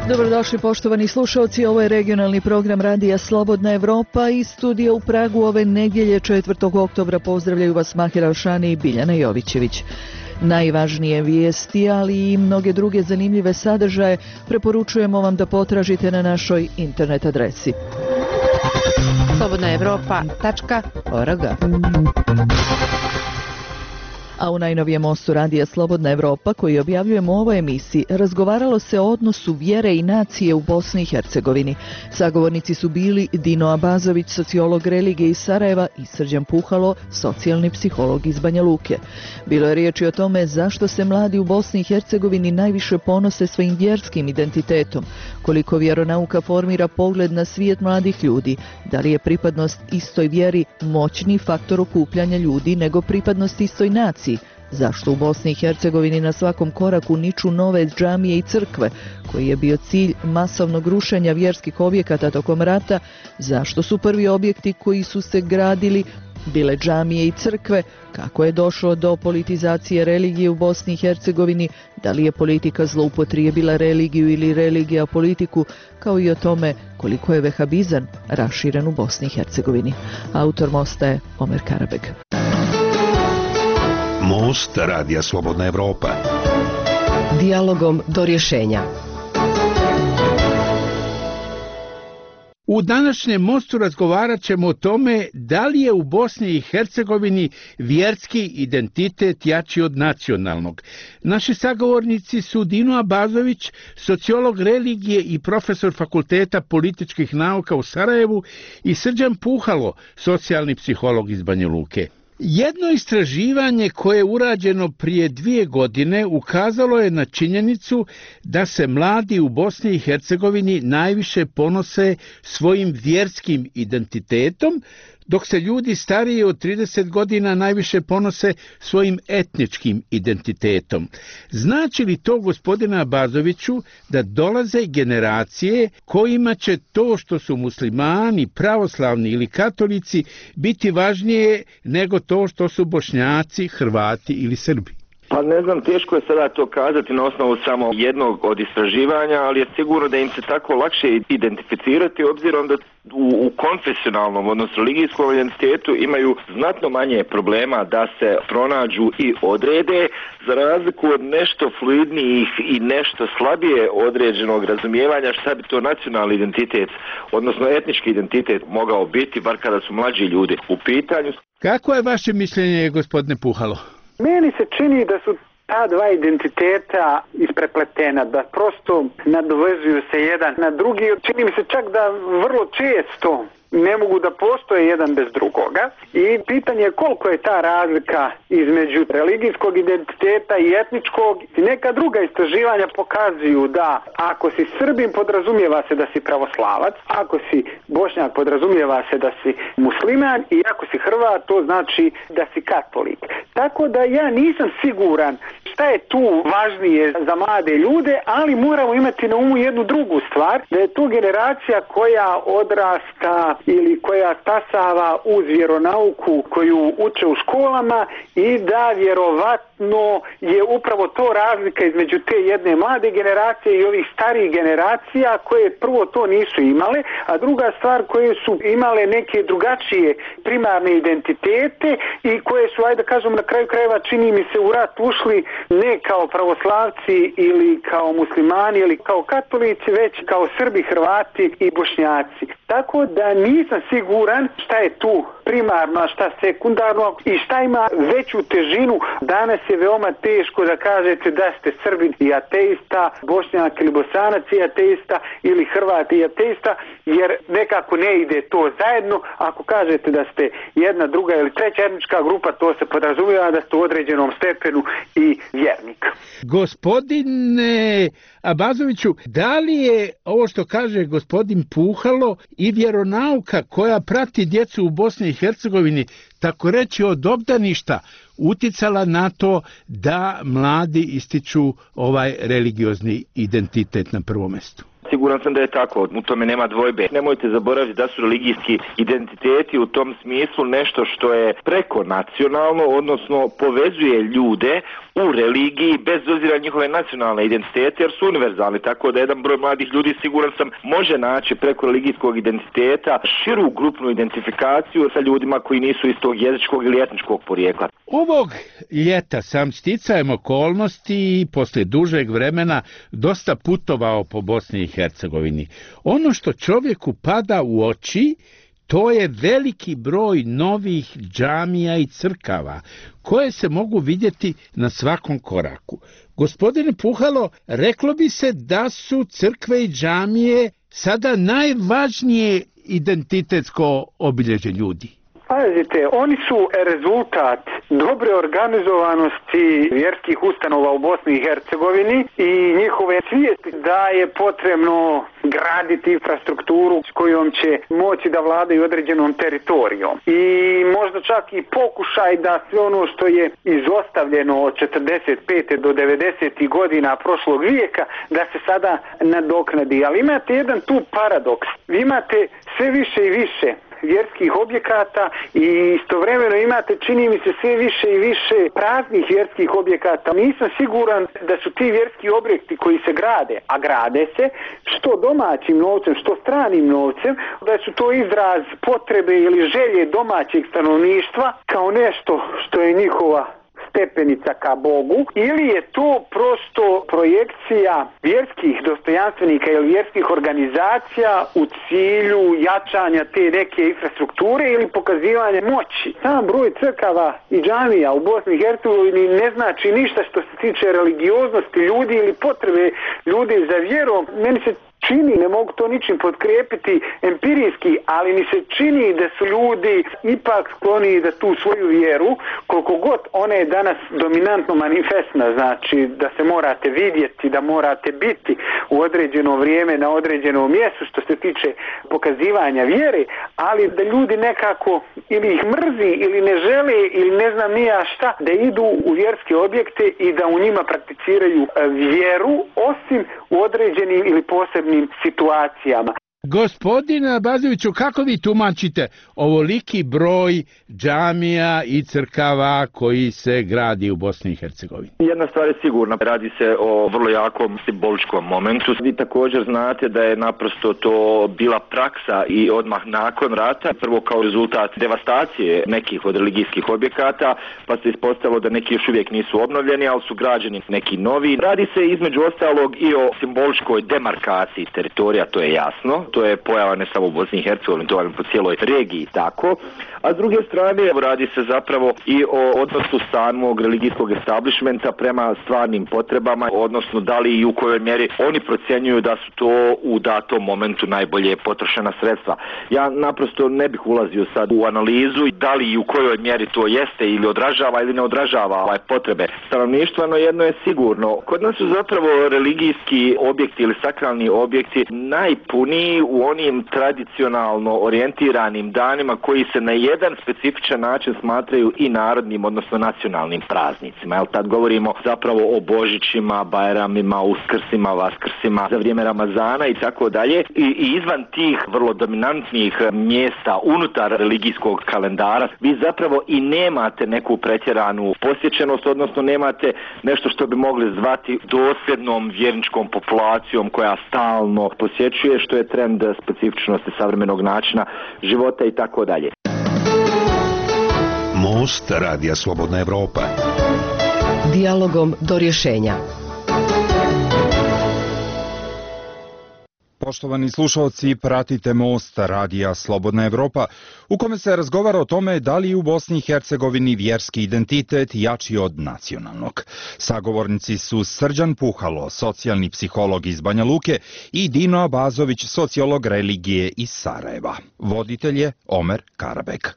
Dobrodošli poštovani slušalci, ovo je regionalni program Radija Slobodna Evropa iz studija u Pragu ove nedjelje 4. oktobra. Pozdravljaju vas Mahir Alšani i Biljana Jovićević. Najvažnije vijesti, ali i mnoge druge zanimljive sadržaje preporučujemo vam da potražite na našoj internet adresi slobodnaevropa.org. A u najnovijem mostu Radija Slobodna Evropa, koji objavljujemo u ovoj emisiji, razgovaralo se o odnosu vjere i nacije u Bosni i Hercegovini. Sagovornici su bili Dino Abazović, sociolog religije iz Sarajeva, i Srđan Puhalo, socijalni psiholog iz Banja Luke. Bilo je riječi o tome zašto se mladi u Bosni i Hercegovini najviše ponose svojim vjerskim identitetom, koliko vjeronauka formira pogled na svijet mladih ljudi, da li je pripadnost istoj vjeri moćni faktor okupljanja ljudi nego pripadnost istoj naciji, zašto u Bosni i Hercegovini na svakom koraku niču nove džamije i crkve, koji je bio cilj masovnog rušenja vjerskih objekata tokom rata, zašto su prvi objekti koji su se gradili bile džamije i crkve, kako je došlo do politizacije religije u Bosni i Hercegovini, da li je politika zloupotrijebila religiju ili religija politiku, kao i o tome koliko je vehabizam raširen u Bosni i Hercegovini. Autor mosta je Omer Karabeg. Most Radija Slobodna Evropa. Dijalogom do rješenja. U današnjem mostu razgovarat ćemo o tome da li je u Bosni i Hercegovini vjerski identitet jači od nacionalnog. Naši sagovornici su Dino Abazović, sociolog religije i profesor Fakulteta političkih nauka u Sarajevu, i Srđan Puhalo, socijalni psiholog iz Banja Luke. Jedno istraživanje koje je urađeno prije 2 godine ukazalo je na činjenicu da se mladi u Bosni i Hercegovini najviše ponose svojim vjerskim identitetom, dok se ljudi stariji od 30 godina najviše ponose svojim etničkim identitetom. Znači li to, gospodine Abazoviću, da dolaze generacije kojima će to što su muslimani, pravoslavni ili katolici biti važnije nego to što su Bošnjaci, Hrvati ili Srbi? Pa ne znam, teško je sada to kazati na osnovu samo jednog od istraživanja, ali je sigurno da im se tako lakše identificirati, obzirom da u konfesionalnom, odnosno religijskom identitetu imaju znatno manje problema da se pronađu i odrede, za razliku od nešto fluidnijih i nešto slabije određenog razumijevanja šta bi to nacionalni identitet, odnosno etnički identitet mogao biti, bar kada su mlađi ljudi u pitanju. Kako je vaše mišljenje, gospodine Puhalo? Meni se čini da su ta dva identiteta isprepletena, da prosto nadovezuju se jedan na drugi. Čini mi se čak da vrlo često ne mogu da postoje jedan bez drugoga, i pitanje je koliko je ta razlika između religijskog identiteta i etničkog. Neka druga istraživanja pokazuju da ako si Srbin podrazumijeva se da si pravoslavac, ako si Bošnjak podrazumijeva se da si musliman, i ako si Hrvat to znači da si katolik. Tako da ja nisam siguran šta je tu važnije za mlade ljude, ali moramo imati na umu jednu drugu stvar, da je to generacija koja odrasta ili koja stasava uz vjeronauku koju uče u školama, i da vjerovatno je upravo to razlika između te jedne mlade generacije i ovih starijih generacija koje prvo to nisu imale, a druga stvar koje su imale neke drugačije primarne identitete i koje su, ajde kažem, na kraju krajeva čini mi se u rat ušli ne kao pravoslavci ili kao muslimani ili kao katolici, već kao Srbi, Hrvati i Bošnjaci. Tako da nisam siguran šta je tu primarno, a šta sekundarno i šta ima veću težinu. Danas je veoma teško da kažete da ste Srbin i ateista, Bošnjak ili Bosanac i ateista, ili Hrvat i ateista, jer nekako ne ide to zajedno. Ako kažete da ste jedna, druga ili treća etnička grupa, to se podrazumijeva da ste u određenom stepenu i vjernik. Gospodine Abazoviću, da li je ovo što kaže gospodin Puhalo i vjeronauka koja prati djecu u Bosni i Hercegovini, tako reći od obdaništa, uticala na to da mladi ističu ovaj religiozni identitet na prvom mjestu? Siguran sam da je tako, u tome nema dvojbe. Nemojte zaboraviti da su religijski identiteti u tom smislu nešto što je preko nacionalno, odnosno povezuje ljude u religiji bez obzira njihove nacionalne identitete, jer su univerzalni, tako da jedan broj mladih ljudi, siguran sam, može naći preko religijskog identiteta širu grupnu identifikaciju sa ljudima koji nisu istog jezičkog ili etničkog porijekla. Ovog ljeta sam sticajem okolnosti i poslije dužeg vremena dosta putovao po Bosni i Hercegovini. Ono što čovjeku pada u oči, to je veliki broj novih džamija i crkava, koje se mogu vidjeti na svakom koraku. Gospodine Puhalo, reklo bi se da su crkve i džamije sada najvažnije identitetsko obilježje ljudi. Pazite, oni su rezultat dobre organizovanosti vjerskih ustanova u Bosni i Hercegovini i njihove svijesti da je potrebno graditi infrastrukturu s kojom će moći da vladaju određenom teritorijom. I možda čak i pokušaj da sve ono što je izostavljeno od 45. do 90. godina prošlog vijeka, da se sada nadoknadi. Ali imate jedan tu paradoks. Vi imate sve više i više vjerskih objekata i istovremeno imate, čini mi se, sve više i više praznih vjerskih objekata. Nisam siguran da su ti vjerski objekti koji se grade, a grade se, što domaćim novcem, što stranim novcem, da su to izraz potrebe ili želje domaćeg stanovništva kao nešto što je njihova stepenica ka Bogu, ili je to prosto projekcija vjerskih dostojanstvenika ili vjerskih organizacija u cilju jačanja te neke infrastrukture ili pokazivanja moći. Sam broj crkava i džamija u Bosni i Hercegovini ne znači ništa što se tiče religioznosti ljudi ili potrebe ljudi za vjerom. Meni se čini, ne mogu to ničim potkrijepiti empirijski, ali mi se čini da su ljudi ipak skloni da tu svoju vjeru, koliko god ona je danas dominantno manifestna, znači da se morate vidjeti, da morate biti u određeno vrijeme na određenom mjestu što se tiče pokazivanja vjere, ali da ljudi nekako ili ih mrzi ili ne žele ili ne znam ni ja šta, da idu u vjerske objekte i da u njima prakticiraju vjeru, osim u određenim ili posebnim situacijama. Gospodine Abazoviću, kako vi tumačite ovoliki broj džamija i crkava koji se gradi u Bosni i Hercegovini? Jedna stvar je sigurna, radi se o vrlo jakom simboličkom momentu. Vi također znate da je naprosto to bila praksa i odmah nakon rata, prvo kao rezultat devastacije nekih od religijskih objekata, pa se ispostavilo da neki još uvijek nisu obnovljeni, ali su građeni neki novi. Radi se između ostalog i o simboličkoj demarkaciji teritorija, to je jasno. To je pojava ne samo u Bosni i Hercegovini, to je po cijeloj regiji tako. A s druge strane radi se zapravo i o odnosu samog religijskog establishmenta prema stvarnim potrebama, odnosno da li i u kojoj mjeri oni procjenjuju da su to u datom momentu najbolje potrošena sredstva. Ja naprosto ne bih ulazio sad u analizu da li i u kojoj mjeri to jeste ili odražava ili ne odražava potrebe stanovništva, no jedno je sigurno. Kod nas su zapravo religijski objekti ili sakralni objekti najpuniji u onim tradicionalno orijentiranim danima koji se na jedan specifičan način smatraju i narodnim, odnosno nacionalnim praznicima. Jel, tad govorimo zapravo o Božićima, Bajramima, Uskrsima, Vaskrsima, za vrijeme Ramazana i tako dalje. I izvan tih vrlo dominantnih mjesta unutar religijskog kalendara vi zapravo i nemate neku pretjeranu posjećenost, odnosno nemate nešto što bi mogli zvati dosljednom vjerničkom populacijom koja stalno posjećuje, što je trend specifičnosti savremenog načina života i tako dalje. Most Radija Slobodna Evropa. Dijalogom do rješenja. Poštovani slušalci, pratite Most Radija Slobodna Evropa, u kome se razgovara o tome da li u Bosni i Hercegovini vjerski identitet jači od nacionalnog. Sagovornici su Srđan Puhalo, socijalni psiholog iz Banja Luke, i Dino Abazović, sociolog religije iz Sarajeva. Voditelj je Omer Karabek.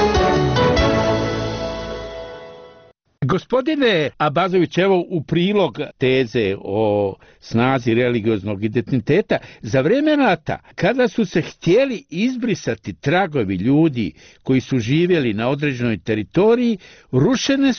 Gospodine Abazović, evo u prilog teze o snazi religioznog identiteta, za vrijeme rata, kada su se htjeli izbrisati tragovi ljudi koji su živjeli na određenoj teritoriji, rušene su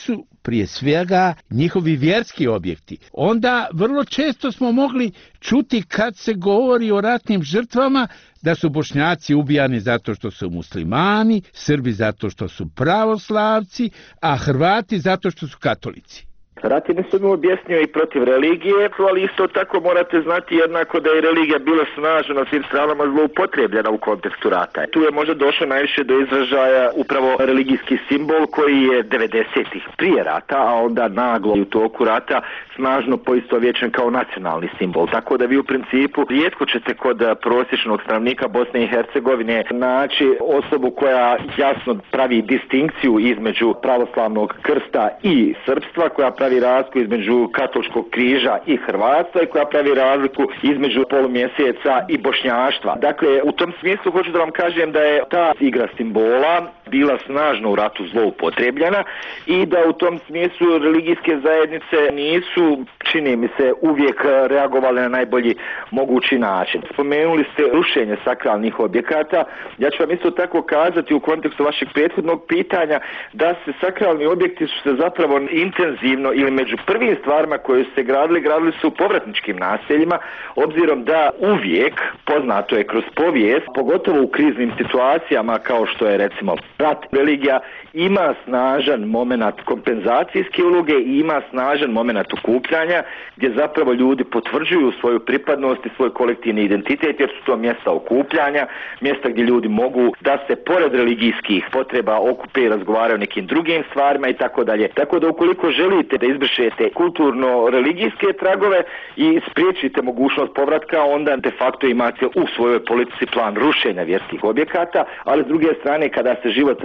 prije svega njihovi vjerski objekti. Onda vrlo često smo mogli čuti kad se govori o ratnim žrtvama da su Bošnjaci ubijani zato što su muslimani, Srbi zato što su pravoslavci, a Hrvati zato što su katolici. Rat je mislim objesnio i protiv religije, ali isto tako morate znati jednako da je religija bila snažna na svim stranama zloupotrebljena u kontekstu rata. Tu je možda došlo najviše do izražaja upravo religijski simbol koji je 90-ih prije rata, a onda naglo u toku rata snažno poistovjećen kao nacionalni simbol. Tako da vi u principu rijetko ćete kod prosječnog stanovnika Bosne i Hercegovine naći osobu koja jasno pravi distinkciju između pravoslavnog krsta i srpstva, koja pravi razliku između katoličkog križa i hrvatstva i koja pravi razliku između polumjeseca i bošnjaštva. Dakle, u tom smislu hoću da vam kažem da je ta igra simbola bila snažno u ratu zloupotrebljena i da u tom smislu religijske zajednice nisu, čini mi se, uvijek reagovali na najbolji mogući način. Spomenuli ste rušenje sakralnih objekata. Ja ću vam isto tako kazati u kontekstu vašeg prethodnog pitanja da se sakralni objekti su se zapravo intenzivno ili među prvim stvarima koje su se gradili su u povratničkim naseljima, obzirom da uvijek, poznato je kroz povijest, pogotovo u kriznim situacijama kao što je recimo rat, religija ima snažan moment kompenzacijske uloge i ima snažan moment okupljanja gdje zapravo ljudi potvrđuju svoju pripadnost i svoj kolektivni identitet, jer su to mjesta okupljanja, mjesta gdje ljudi mogu da se pored religijskih potreba okupe i razgovaraju o nekim drugim stvarima i tako dalje. Tako da ukoliko želite da izbrišete kulturno-religijske tragove i spriječite mogućnost povratka, onda de facto imate u svojoj politici plan rušenja vjerskih objekata, ali s druge strane kada se život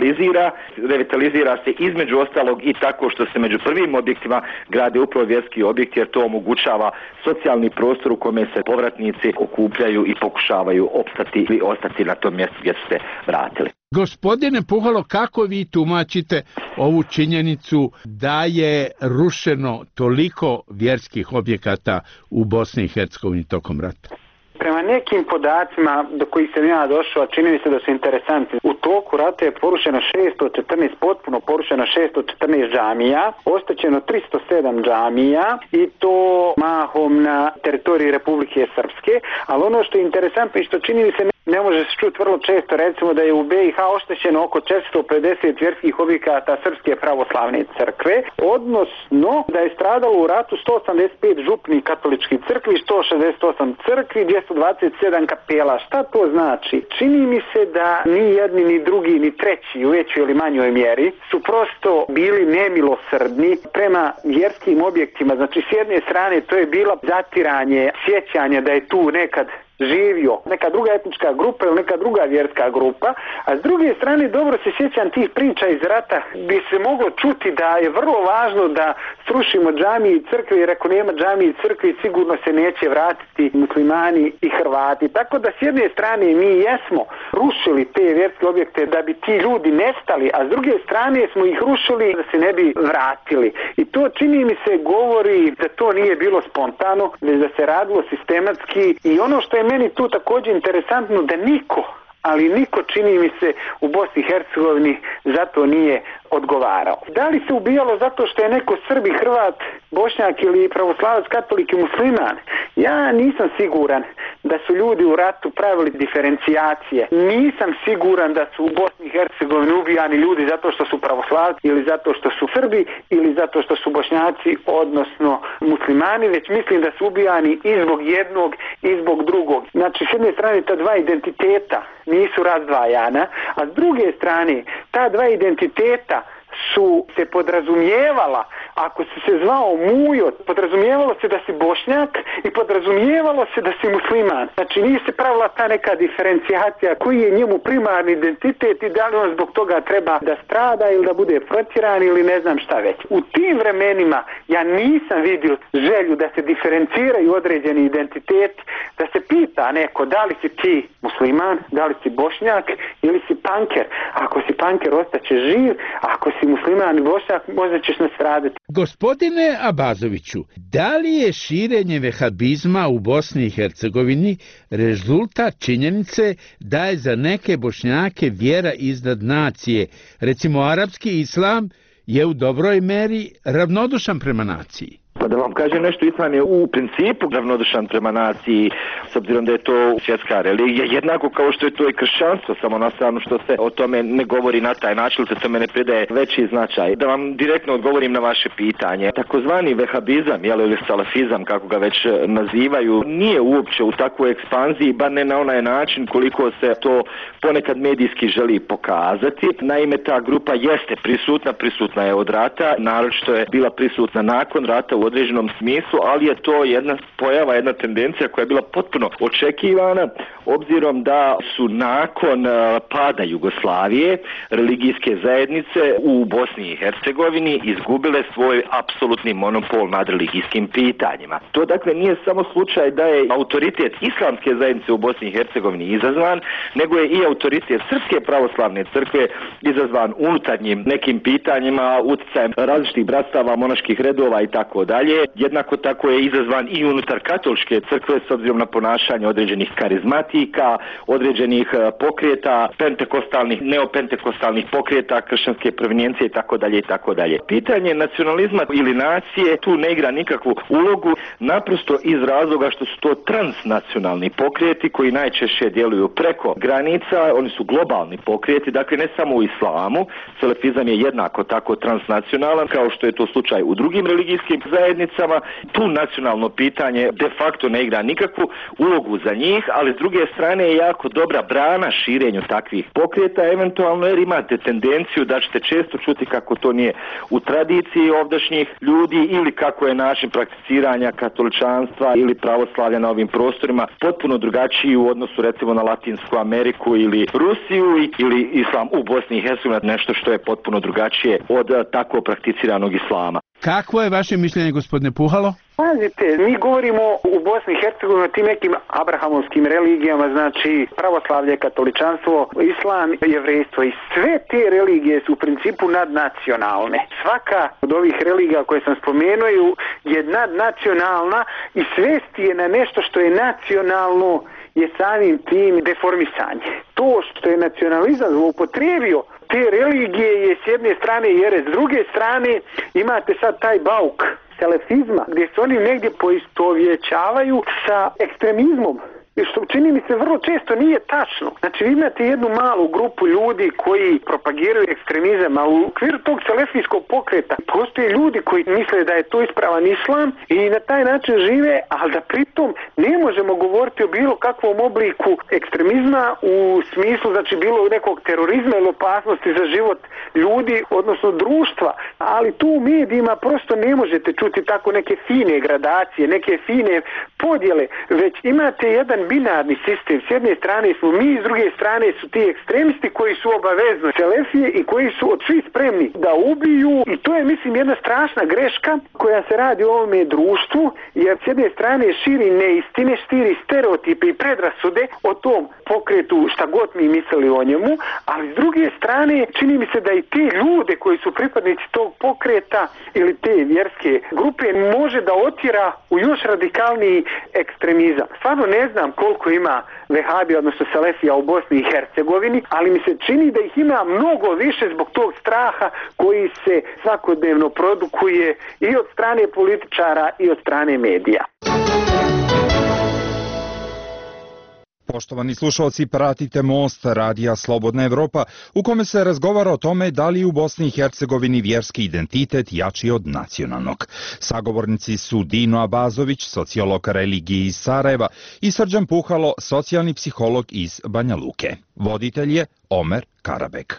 revitalizira se između ostalog i tako što se među prvim objektima grade upravo vjerski objekti, jer to omogućava socijalni prostor u kome se povratnici okupljaju i pokušavaju opstati ili ostati na tom mjestu gdje su se vratili. Gospodine Puhalo, kako vi tumačite ovu činjenicu da je rušeno toliko vjerskih objekata u Bosni i Hercegovini tokom rata? Prema nekim podacima do kojih sam ja došao, čini mi se da su interesantni. U toku rata je porušeno 614, potpuno porušeno 614 džamija, oštećeno 307 džamija i to mahom na teritoriji Republike Srpske, ali ono što je interesantno i što čini mi se ne može se čuti vrlo često, recimo da je u BiH oštećeno oko 450 vjerskih objekata Srpske pravoslavne crkve, odnosno da je stradalo u ratu 185 župnih katoličkih crkvi, 168 crkvi, 227 kapela. Šta to znači? Čini mi se da ni jedni, ni drugi, ni treći u većoj ili manjoj mjeri su prosto bili nemilosrdni prema vjerskim objektima. Znači, s jedne strane to je bilo zatiranje, sjećanje da je tu nekad živio neka druga etnička grupa ili neka druga vjerska grupa, a s druge strane dobro se sjećam tih priča iz rata bi se moglo čuti da je vrlo važno da srušimo džamije i crkve, jer ako nema džamije i crkve sigurno se neće vratiti muslimani i Hrvati. Tako da s jedne strane mi jesmo rušili te vjerske objekte da bi ti ljudi nestali, a s druge strane smo ih rušili da se ne bi vratili. I to čini mi se govori da to nije bilo spontano, već da se radilo sistematski. I ono što je meni tu također interesantno, da niko čini mi se u Bosni i Hercegovini zato nije odgovarao. Da li se ubijalo zato što je neko Srbi, Hrvat, Bošnjak ili pravoslavac, katolik i musliman? Ja nisam siguran da su ljudi u ratu pravili diferencijacije. Nisam siguran da su u Bosni i Hercegovini ubijani ljudi zato što su pravoslavci ili zato što su Srbi ili zato što su Bošnjaci, odnosno muslimani, već mislim da su ubijani i zbog jednog i zbog drugog. Znači, s jedne strane ta dva identiteta nisu razdvajana, a s druge strane ta dva identiteta su se podrazumijevala, ako si se zvao Mujo, podrazumijevalo se da si Bošnjak i podrazumijevalo se da si musliman. Znači nije se pravila ta neka diferencijacija koji je njemu primarni identitet i da li on zbog toga treba da strada ili da bude protjeran ili ne znam šta već. U tim vremenima ja nisam vidio želju da se diferenciraju određeni identiteti, da se pita neko da li si ti musliman, da li si Bošnjak ili si panker. Ako si panker ostaće živ, ako si musliman i Bošnjak možda ćeš nastradati. Gospodine Abazoviću, da li je širenje vehabizma u Bosni i Hercegovini rezultat činjenice da je za neke Bošnjake vjera iznad nacije, recimo arapski islam je u dobroj meri ravnodušan prema naciji. Pa da vam kažem nešto, islam je u principu ravnodušan prema naciji, s obzirom da je to svjetska religija, jednako kao što je to i kršćanstvo, samo na stranu što se o tome ne govori na taj način, se tome ne pridaje veći značaj. Da vam direktno odgovorim na vaše pitanje. Takozvani vehabizam, ili salafizam, kako ga već nazivaju, nije uopće u takvoj ekspanziji, bar ne na onaj način koliko se to ponekad medijski želi pokazati. Naime, ta grupa jeste prisutna je od rata, naročito je bila prisutna nakon rata u određenom smislu, ali je to jedna pojava, jedna tendencija koja je bila potpuno očekivana, obzirom da su nakon pada Jugoslavije religijske zajednice u Bosni i Hercegovini izgubile svoj apsolutni monopol nad religijskim pitanjima. To dakle nije samo slučaj da je autoritet islamske zajednice u Bosni i Hercegovini izazvan, nego je i autoritet Srpske pravoslavne crkve izazvan unutarnjim nekim pitanjima, utjecajem različitih bratstava, monaških redova i tako dalje. Jednako tako je izazvan i unutar katoličke crkve s obzirom na ponašanje određenih karizmatika, određenih pokreta, pentekostalnih, neopentekostalnih pokreta, kršćanske provenijencije i tako dalje i tako dalje. Pitanje nacionalizma ili nacije tu ne igra nikakvu ulogu, naprosto iz razloga što su to transnacionalni pokreti koji najčešće djeluju preko granica, oni su globalni pokreti, dakle ne samo u islamu, salafizam je jednako tako transnacionalan kao što je to slučaj u drugim religijskim zajednicama. Tu nacionalno pitanje de facto ne igra nikakvu ulogu za njih, ali s druge strane je jako dobra brana širenju takvih pokreta, eventualno jer imate tendenciju da ćete često čuti kako to nije u tradiciji ovdašnjih ljudi ili kako je način prakticiranja katoličanstva ili pravoslavlja na ovim prostorima potpuno drugačiji u odnosu recimo na Latinsku Ameriku ili Rusiju ili islam u Bosni i Hercegovini, nešto što je potpuno drugačije od tako prakticiranog islama. Kakvo je vaše mišljenje, gospodine Puhalo? Pazite, mi govorimo u Bosni i Hercegovini o tim nekim abrahamovskim religijama, znači pravoslavlje, katoličanstvo, islam, jevrejstvo i sve te religije su u principu nadnacionalne. Svaka od ovih religija koje sam spomenuo je nadnacionalna i svesti je na nešto što je nacionalno je samim tim deformisanje. To što je nacionalizam zloupotrijebio te religije je s jedne strane jer s druge strane imate sad taj bauk selefizma gdje se oni negdje poistovjećavaju sa ekstremizmom. Što čini mi se vrlo često nije tačno. Znači vi imate jednu malu grupu ljudi koji propagiraju ekstremizam, a u okviru tog selefijskog pokreta postoje ljudi koji misle da je to ispravan islam i na taj način žive, ali da pritom ne možemo govoriti o bilo kakvom obliku ekstremizma u smislu znači bilo nekog terorizma ili opasnosti za život ljudi, odnosno društva. Ali tu u medijima prosto ne možete čuti tako neke fine gradacije, neke fine podjele, već imate jedan binarni sistem. S jedne strane smo mi, s druge strane su ti ekstremisti koji su obavezno selefije i koji su od svih spremni da ubiju i to je mislim jedna strašna greška koja se radi u ovome društvu jer s jedne strane širi neistine, širi stereotipe i predrasude o tom pokretu šta god mi mislili o njemu, ali s druge strane čini mi se da i te ljude koji su pripadnici tog pokreta ili te vjerske grupe može da otjera u još radikalniji ekstremizam. Stvarno ne znam koliko ima vehabija, odnosno selefija u Bosni i Hercegovini, ali mi se čini da ih ima mnogo više zbog tog straha koji se svakodnevno produkuje i od strane političara i od strane medija. Poštovani slušalci, pratite Most radija Slobodna Evropa u kome se razgovara o tome da li u Bosni i Hercegovini vjerski identitet jači od nacionalnog. Sagovornici su Dino Abazović, sociolog religije iz Sarajeva i Srđan Puhalo, socijalni psiholog iz Banja Luke. Voditelj je Omer Karabek.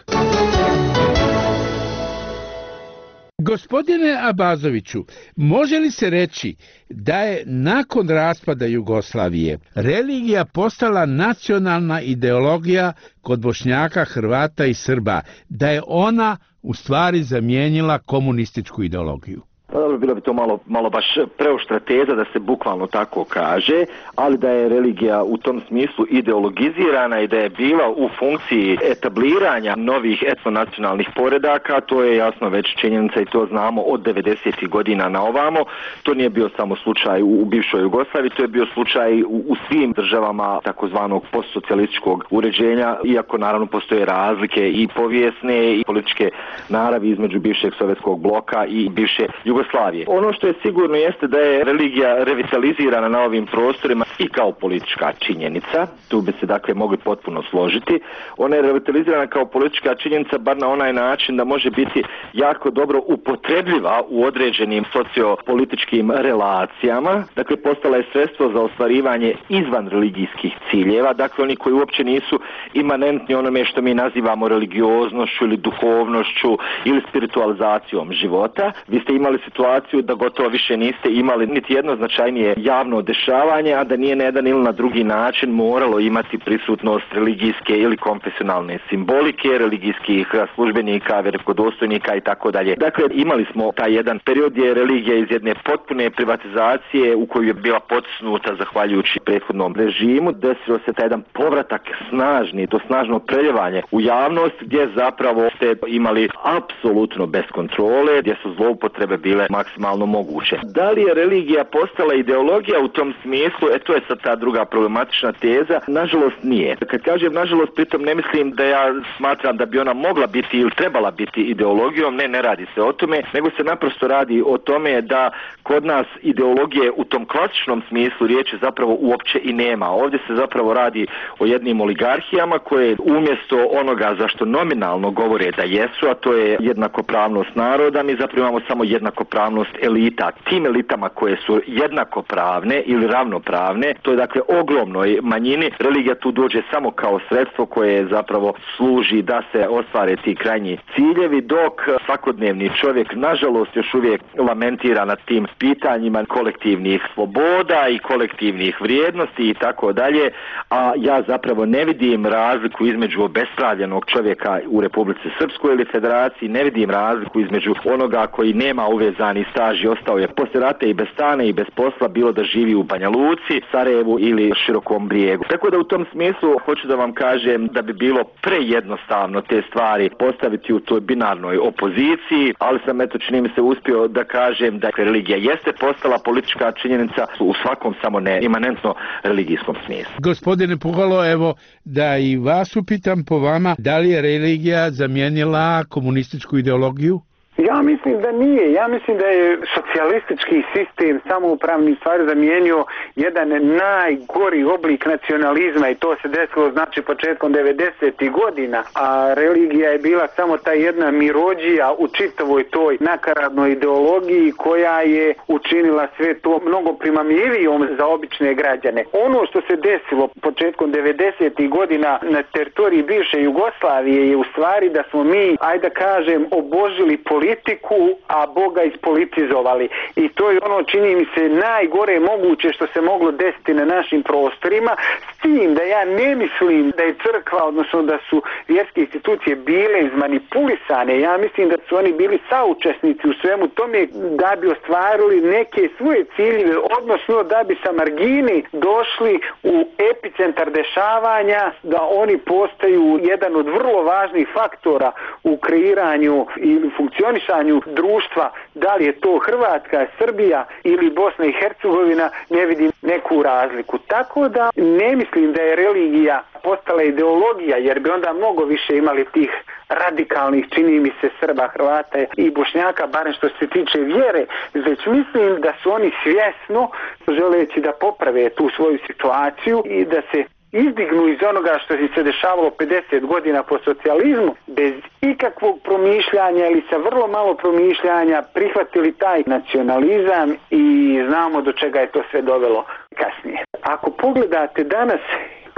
Gospodine Abazoviću, može li se reći da je nakon raspada Jugoslavije religija postala nacionalna ideologija kod Bošnjaka, Hrvata i Srba, da je ona u stvari zamijenila komunističku ideologiju? bilo bi to malo baš preoštra teza da se bukvalno tako kaže, ali da je religija u tom smislu ideologizirana i da je bila u funkciji etabliranja novih etnonacionalnih poredaka, to je jasno već činjenica i to znamo od 90. godina na ovamo. To nije bio samo slučaj u bivšoj Jugoslaviji, to je bio slučaj u svim državama takozvanog postsocijalističkog uređenja, iako naravno postoje razlike i povijesne i političke naravi između bivšeg sovjetskog bloka i bivše Jugoslavije. Ono što je sigurno jeste da je religija revitalizirana na ovim prostorima i kao politička činjenica, tu bi se dakle mogli potpuno složiti. Ona je revitalizirana kao politička činjenica bar na onaj način da može biti jako dobro upotrebljiva u određenim sociopolitičkim relacijama. Dakle, postala je sredstvo za ostvarivanje izvan religijskih ciljeva, dakle oni koji uopće nisu imanentni onome što mi nazivamo religioznošću ili duhovnošću ili spiritualizacijom života. Vi ste imali situaciju da gotovo više niste imali niti jedno značajnije javno dešavanje, a da nije na jedan ili na drugi način moralo imati prisutnost religijske ili konfesionalne simbolike, religijskih službenika, velikodostojnika i tako dalje. Dakle, imali smo taj jedan period gdje je religija iz jedne potpune privatizacije u koju je bila potisnuta zahvaljujući prethodnom režimu, desilo se taj jedan povratak snažno preljevanje u javnost gdje zapravo ste imali apsolutno bez kontrole, gdje su zloupotrebe bile maksimalno moguće. Da li je religija postala ideologija u tom smislu? To je sad ta druga problematična teza. Nažalost nije. Kad kažem nažalost, pritom ne mislim da ja smatram da bi ona mogla biti ili trebala biti ideologijom, ne radi se o tome, nego se naprosto radi o tome da kod nas ideologije u tom klasičnom smislu riječi zapravo uopće i nema. Ovdje se zapravo radi o jednim oligarhijama koje umjesto onoga za što nominalno govore da jesu, a to je jednakopravnost naroda, mi zapravo imamo samo jednakopravnost elita. Tim elitama koje su jednakopravne ili ravnopravne, to je dakle ogromnoj manjini, religija tu dođe samo kao sredstvo koje zapravo služi da se ostvare ti krajnji ciljevi, dok svakodnevni čovjek nažalost još uvijek lamentira nad tim pitanjima kolektivnih sloboda i kolektivnih vrijednosti i tako dalje, a ja zapravo ne vidim razliku između obespravljenog čovjeka u Republici Srpskoj ili Federaciji, ne vidim razliku između onoga koji nema uvezani staž i ostao je poslije rata i bez stana i bez posla, bilo da živi u Banja Luci, Sarajevu ili Širokom Brijegu. Tako da u tom smislu hoću da vam kažem da bi bilo prejednostavno te stvari postaviti u toj binarnoj opoziciji, ali sam čini mi se uspio da kažem da religija jeste postala politička činjenica u svakom samo ne imanentno religijskom smislu. Gospodine Puhalo, evo da i vas upitam po vama, da li je religija zamijenila komunističku ideologiju? Ja mislim da nije. Ja mislim da je socijalistički sistem samoupravni stvari zamijenio jedan najgori oblik nacionalizma i to se desilo znači početkom 90. godina, a religija je bila samo ta jedna mirođija u čitavoj toj nakaradnoj ideologiji koja je učinila sve to mnogo primamljivijom za obične građane. Ono što se desilo početkom 90. godina na teritoriji bivše Jugoslavije je u stvari da smo mi, ajde da kažem, obožili politiku, a Boga ispolitizovali. I to je ono, čini mi se, najgore moguće što se moglo desiti na našim prostorima, s tim da ja ne mislim da je crkva, odnosno da su vjerske institucije bile izmanipulisane. Ja mislim da su oni bili saučesnici u svemu tome da bi ostvarili neke svoje ciljeve, odnosno da bi sa margini došli u epicentar dešavanja, da oni postaju jedan od vrlo važnih faktora u kreiranju ili funkcionišanju društva, da li je to Hrvatska, Srbija ili Bosna i Hercegovina, ne vidim neku razliku. Tako da ne mislim da je religija postala ideologija, jer bi onda mnogo više imali tih radikalnih, čini mi se, Srba, Hrvata i Bošnjaka, barem što se tiče vjere, već mislim da su oni svjesno, želeći da poprave tu svoju situaciju i da se izdignu iz onoga što se dešavalo 50 godina po socijalizmu, bez ikakvog promišljanja ili sa vrlo malo promišljanja prihvatili taj nacionalizam i znamo do čega je to sve dovelo kasnije. Ako pogledate danas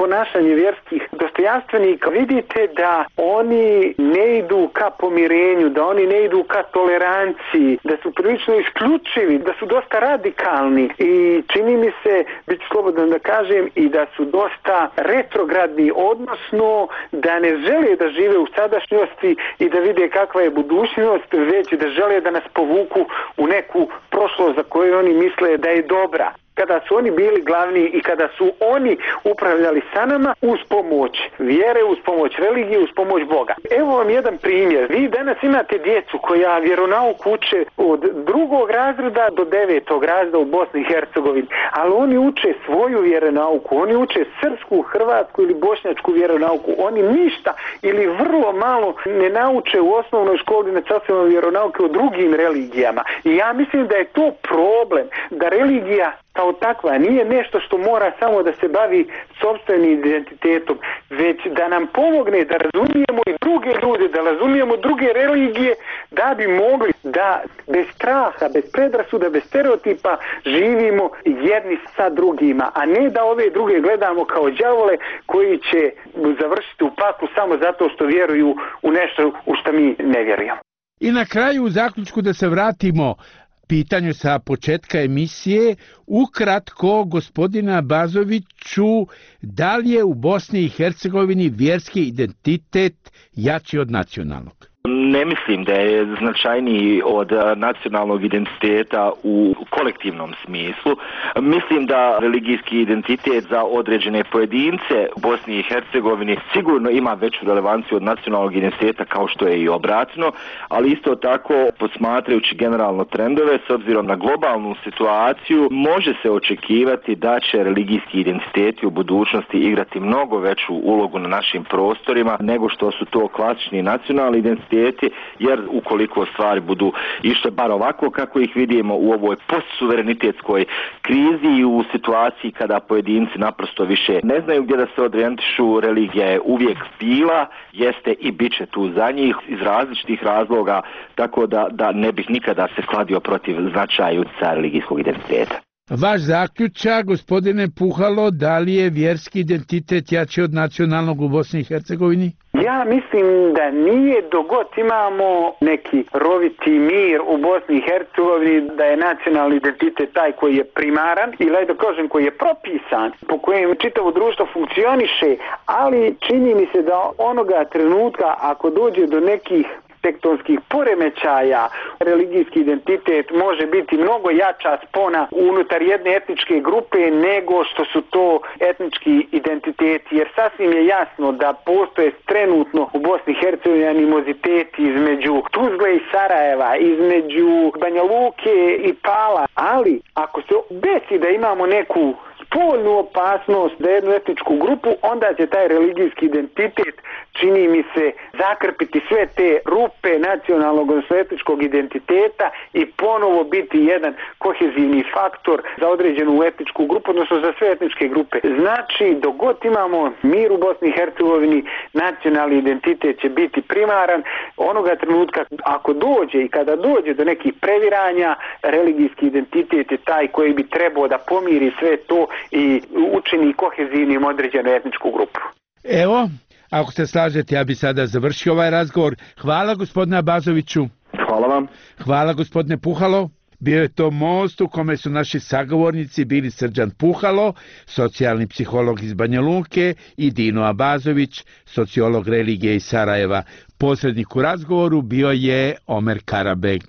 ponašanje vjerskih dostojanstvenika vidite da oni ne idu ka pomirenju, da oni ne idu ka toleranciji, da su prilično isključivi, da su dosta radikalni i čini mi se, bit ću slobodan da kažem, i da su dosta retrogradni, odnosno da ne žele da žive u sadašnjosti i da vide kakva je budućnost, već da žele da nas povuku u neku prošlost za koju oni misle da je dobra. Kada su oni bili glavni i kada su oni upravljali sa nama uz pomoć vjere, uz pomoć religije, uz pomoć Boga. Evo vam jedan primjer. Vi danas imate djecu koja vjeronauk uče od 2. razreda do 9. razreda u Bosni i Hercegovini, ali oni uče svoju vjeronauku, oni uče srpsku, hrvatsku ili bošnjačku vjeronauku. Oni ništa ili vrlo malo ne nauče u osnovnoj školi nacionalne vjeronauke o drugim religijama. I ja mislim da je to problem, da religija kao takva nije nešto što mora samo da se bavi sopstvenim identitetom, već da nam pomogne da razumijemo i druge ljude, da razumijemo druge religije, da bi mogli da bez straha, bez predrasuda, bez stereotipa živimo jedni sa drugima, a ne da ove druge gledamo kao đavole koji će završiti u paklu samo zato što vjeruju u nešto u što mi ne vjerujemo. I na kraju u zaključku da se vratimo pitanju sa početka emisije, ukratko, gospodina Bazoviću, da li je u Bosni i Hercegovini vjerski identitet jači od nacionalnog? Ne mislim da je značajniji od nacionalnog identiteta u kolektivnom smislu. Mislim da religijski identitet za određene pojedince u Bosni i Hercegovini sigurno ima veću relevanciju od nacionalnog identiteta, kao što je i obratno, ali isto tako, posmatrajući generalno trendove s obzirom na globalnu situaciju, može se očekivati da će religijski identiteti u budućnosti igrati mnogo veću ulogu na našim prostorima nego što su to klasični nacionalni identiteti, jer ukoliko stvari budu išle bar ovako kako ih vidimo u ovoj postsuverenitetskoj krizi i u situaciji kada pojedinci naprosto više ne znaju gdje da se orijentišu, religija je uvijek bila, jeste i bit će tu za njih iz različitih razloga, tako da ne bih nikada se kladio protiv značaja utjecaja religijskog identiteta. Vaš zaključak, gospodine Puhalo, da li je vjerski identitet jači od nacionalnog u Bosni i Hercegovini? Ja mislim da nije, dok god imamo neki roviti mir u Bosni i Hercegovini, da je nacionalni identitet taj koji je primaran ili da kažem koji je propisan, po kojem čitavo društvo funkcioniše, ali čini mi se da onoga trenutka ako dođe do nekih tektonskih poremećaja, religijski identitet može biti mnogo jača spona unutar jedne etničke grupe nego što su to etnički identiteti, jer sasvim je jasno da postoje trenutno u Bosni i Hercegovini animoziteti između Tuzle i Sarajeva, između Banja Luke i Pala, ali ako se desi da imamo neku spoljnu opasnost za jednu etničku grupu, onda će taj religijski identitet, čini mi se, zakrpiti sve te rupe nacionalnog odnosno etničkog identiteta i ponovo biti jedan kohezivni faktor za određenu etničku grupu, odnosno za sve etničke grupe. Znači, dok god imamo mir u Bosni i Hercegovini, nacionalni identitet će biti primaran. Onoga trenutka, ako dođe i kada dođe do nekih previranja, religijski identitet je taj koji bi trebao da pomiri sve to i učini kohezivnim određenu etničku grupu. Evo, ako se slažete, ja bi sada završio ovaj razgovor. Hvala gospodine Bazoviću. Hvala vam. Hvala gospodine Puhalo. Bio je to most u kome su naši sagovornici bili Srđan Puhalo, socijalni psiholog iz Banja Luke, i Dino Abazović, sociolog religije iz Sarajeva. Posrednik u razgovoru bio je Omer Karabek.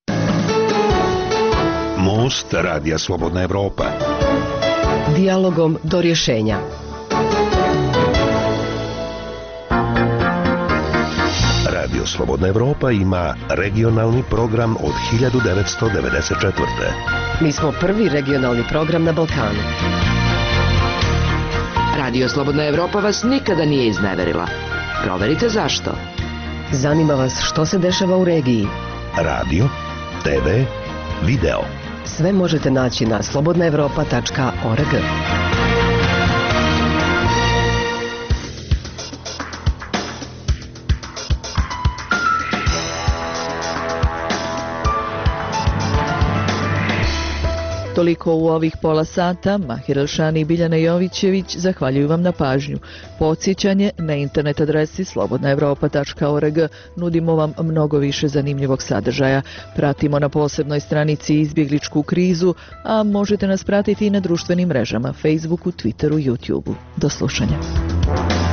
Most Radija Slobodna Evropa. Dijalogom do rješenja. Radio Slobodna Evropa ima regionalni program od 1994. Mi smo prvi regionalni program na Balkanu. Radio Slobodna Evropa vas nikada nije izneverila. Proverite zašto. Zanima vas što se dešava u regiji. Radio, TV, video. Sve možete naći na slobodnaevropa.org. Toliko u ovih pola sata. Mahir Elšani i Biljana Jovićević zahvaljuju vam na pažnju. Podsjećanje na internet adresi slobodnaevropa.org. Nudimo vam mnogo više zanimljivog sadržaja. Pratimo na posebnoj stranici izbjegličku krizu, a možete nas pratiti i na društvenim mrežama, Facebooku, Twitteru, YouTubeu. Do slušanja.